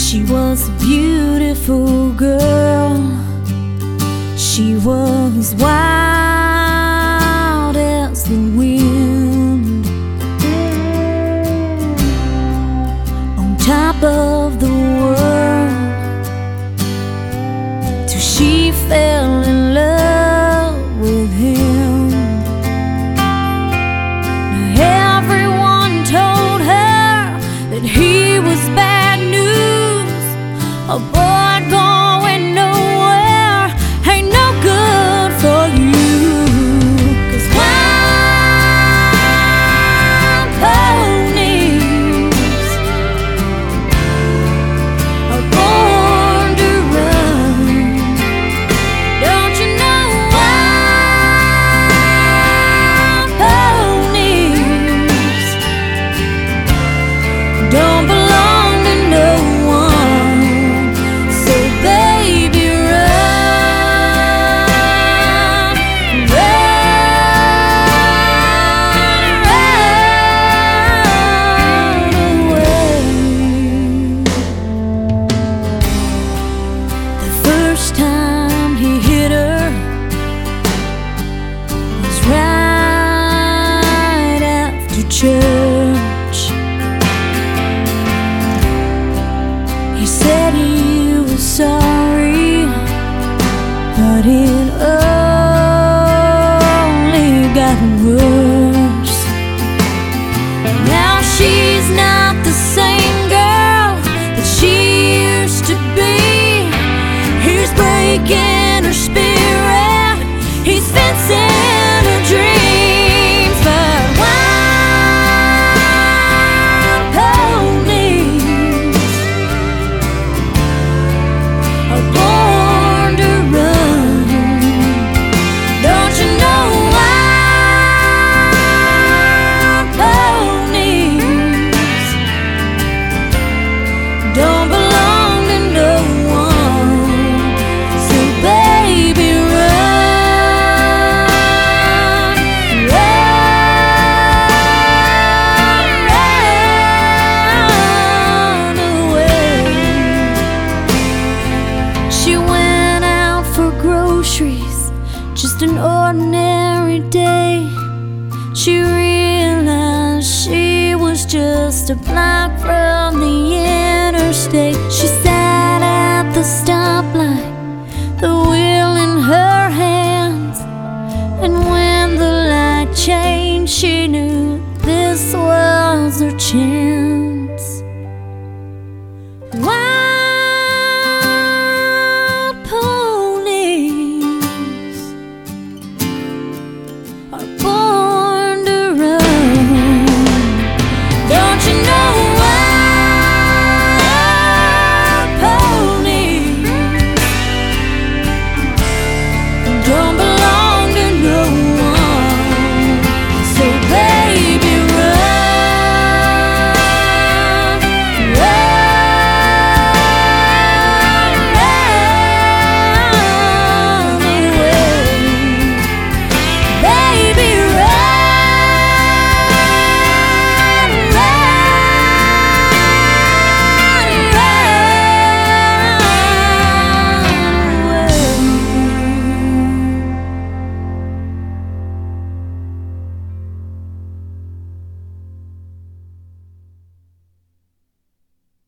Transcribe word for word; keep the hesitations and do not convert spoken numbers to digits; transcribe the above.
She was a beautiful girl. She was wild as the wind, on top of the world, till she fell in love with him. Now everyone told her that he was bad news, a boy going nowhere ain't no good for you. 'Cause wild ponies are born to run. Don't you know wild ponies don't belong to no one? So baby, run, run, run away. The first time he hit her was right after church. He said he was sorry, but it only got worse. Now she's not the same girl that she used to be. He's breaking her spirit, he's fencing her dreams. But wild ponies are born to run. Don't you know wild ponies don't belong to no one? So baby, run, run, run away. She went out for groceries, just an ordinary day. She realized she was just a block from the interstate. She